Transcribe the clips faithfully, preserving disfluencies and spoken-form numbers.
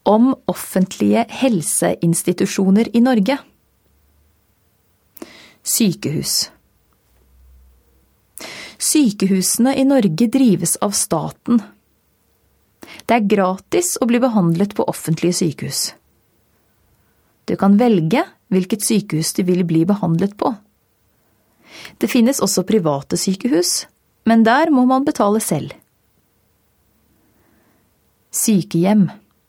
Om offentlige helseinstitusjoner i Norge. Sykehus. Sykehusene i Norge drives av staten. Det er gratis å bli behandlet på offentlige sykehus. Du kan velge hvilket sykehus du vil bli behandlet på. Det finnes også private sykehus, men der må man betale selv. Sykehjem.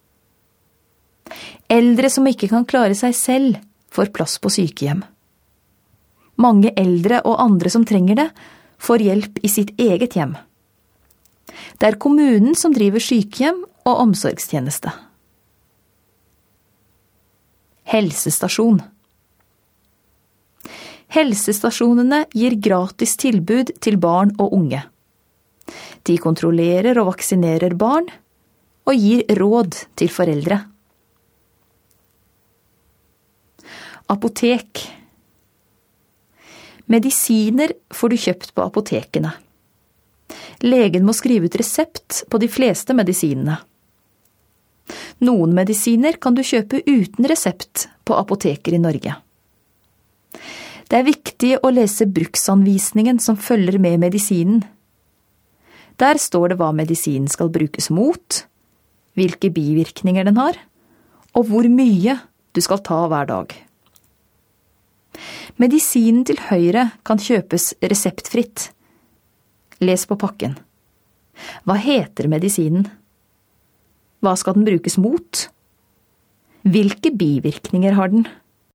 Eldre som ikke kan klare seg selv, får plass på sykehjem. Mange eldre og andre som trenger det, får hjelp i sitt eget hjem. Det er kommunen som driver sykehjem og omsorgstjeneste. Helsestasjon. Helsestasjonene gir gratis tilbud til barn og unge. De kontrollerer og vaksinerer barn, og gir råd til foreldre. Apotek. Medisiner får du kjøpt på apotekene. Legen må skrive ut resept på de fleste medisinene. Noen medisiner kan du kjøpe uten resept på apoteker i Norge. Det er viktig å lese bruksanvisningen som følger med medisinen. Der står det hva medisinen skal brukes mot, hvilke bivirkninger den har, og hvor mye du skal ta hver dag. Medisinen til høyre kan kjøpes reseptfritt. Les på pakken. Hva heter medisinen? Hva skal den brukes mot? Hvilke bivirkninger har den?